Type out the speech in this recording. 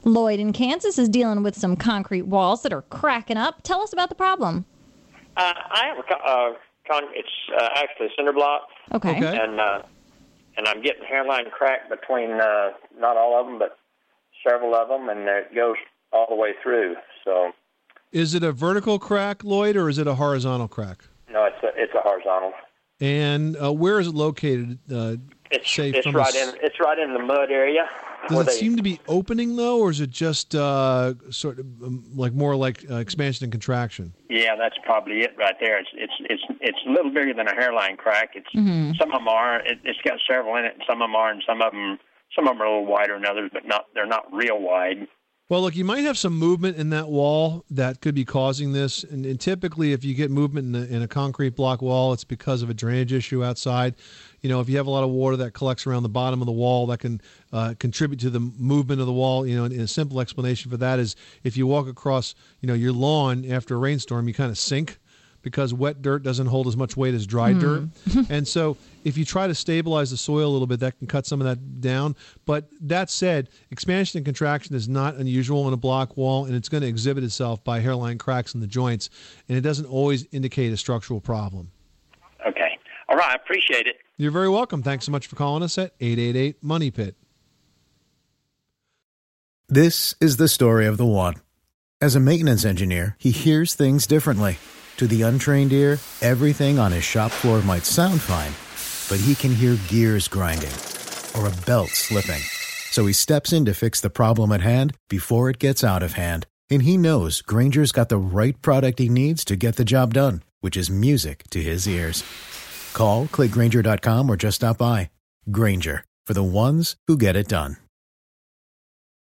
Lloyd in Kansas is dealing with some concrete walls that are cracking up. Tell us about the problem. I have it's actually a cinder block. Okay. And I'm getting hairline crack between not all of them, but several of them, and it goes all the way through. So, is it a vertical crack, Lloyd, or is it a horizontal crack? No, it's a horizontal. And where is it located? It's right in the mud area. Does it seem to be opening though, or is it just sort of more like expansion and contraction? Yeah, that's probably it right there. It's a little bigger than a hairline crack. Some of them are. It's got several in it. And some of them are, and some of them are a little wider than others, but they're not real wide. Well, look, you might have some movement in that wall that could be causing this. And typically, if you get movement in a concrete block wall, it's because of a drainage issue outside. You know, if you have a lot of water that collects around the bottom of the wall, that can contribute to the movement of the wall. You know, and a simple explanation for that is if you walk across, your lawn after a rainstorm, you kind of sink because wet dirt doesn't hold as much weight as dry dirt. And so if you try to stabilize the soil a little bit, that can cut some of that down. But that said, expansion and contraction is not unusual in a block wall, and it's going to exhibit itself by hairline cracks in the joints, and it doesn't always indicate a structural problem. Okay. All right. I appreciate it. You're very welcome. Thanks so much for calling us at 888-MONEY-PIT. This is the story of the one. As a maintenance engineer, he hears things differently. To the untrained ear, everything on his shop floor might sound fine, but he can hear gears grinding or a belt slipping. So he steps in to fix the problem at hand before it gets out of hand. And he knows Grainger's got the right product he needs to get the job done, which is music to his ears. Call, click Grainger.com, or just stop by. Grainger, for the ones who get it done.